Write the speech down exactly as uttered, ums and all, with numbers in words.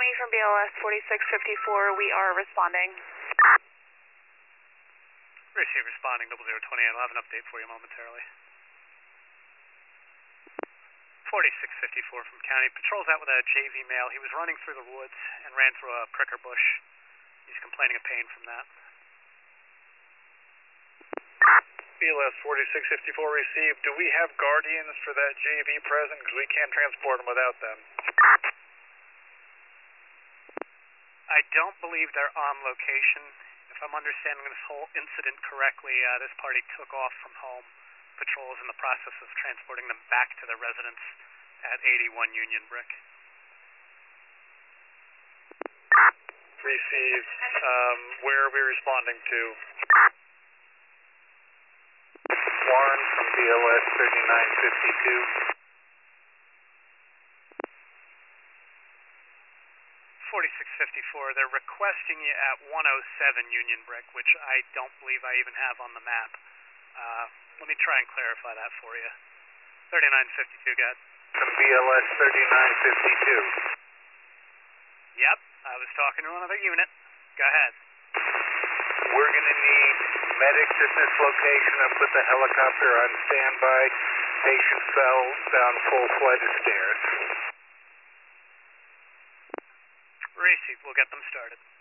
County from B L S forty-six fifty-four, we are responding. Receive responding, double zero twenty-eight. I'll have an update for you momentarily. forty-six fifty-four from County. Patrol's out with a J V male. He was running through the woods and ran through a pricker bush. He's complaining of pain from that. B L S forty-six fifty-four received. Do we have guardians for that J V present? Because we can't transport them without them. I don't believe they're on location. If I'm understanding this whole incident correctly, uh, this party took off from home. Patrol is in the process of transporting them back to their residence at eighty-one Union Brick. Received. Um, where are we responding to? Warren from B L S thirty-nine fifty-two. forty-six fifty-four, they're requesting you at one oh seven Union Brick, which I don't believe I even have on the map. Uh, let me try and clarify that for you. thirty-nine fifty-two, go ahead. From B L S thirty-nine fifty-two. Yep, I was talking to another unit. Go ahead. We're going to need medics at this location and put the helicopter on standby. Patient fell down full flight of stairs. Receive, we'll get them started.